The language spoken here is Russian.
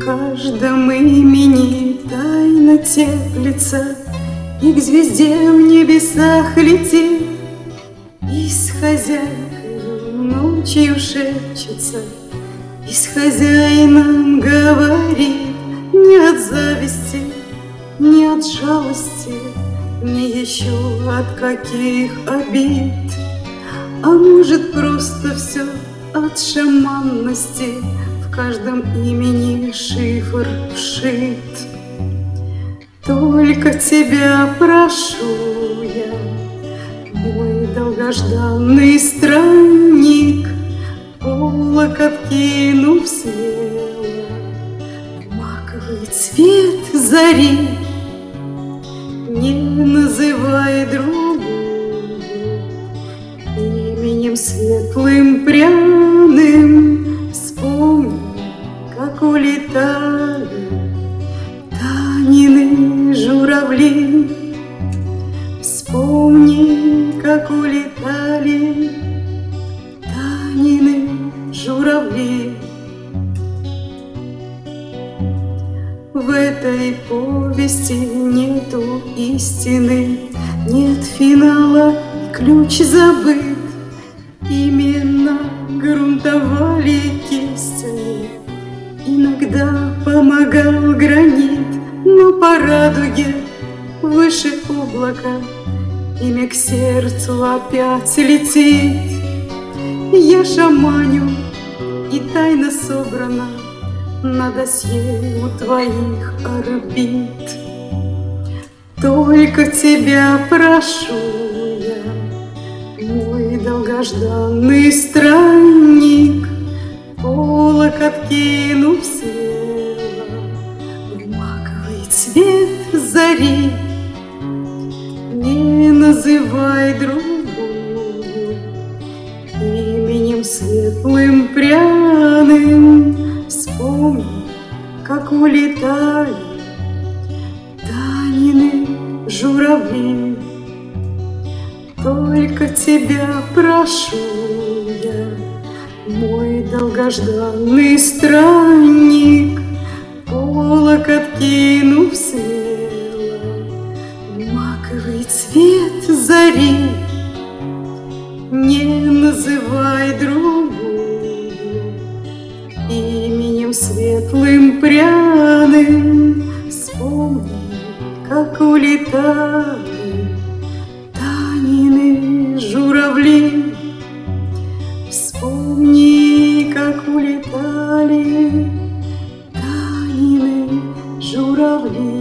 каждом имени тайна теплится, и к звезде в небесах летит, и с хозяйкой ночью шепчется, и с хозяином говорит. Не от зависти, не от жалости, не еще от каких обид, а может просто все от шаманности. В каждом имени шифр вшит. Только тебя прошу я, мой долгожданный странник, полог откинув смело, маковый цвет зари. Не называй другую именем светлым, пряным. Вспомни, как улетали Танины журавли. Вспомни, как улетали Танины журавли. В этой повести нету истины, нет финала, ключ забыт. Именно грунтовали кистями, иногда помогал гранит, но по радуге выше облака имя к сердцу опять летит. Я шаманю, и тайна собрана на досье у твоих орбит. Только тебя прошу я, мой долгожданный странник, полог откинув смело, в маковый цвет зари. Не называй другую именем светлым, пряным. Вспомни, как улетали Танины журавли. Только тебя прошу я, мой долгожданный странник, полог откинув смело, маковый цвет зари. Не называй другую именем светлым, пряным. Вспомни, как улетали Танины журавли. Вспомни, как улетали Танины журавли.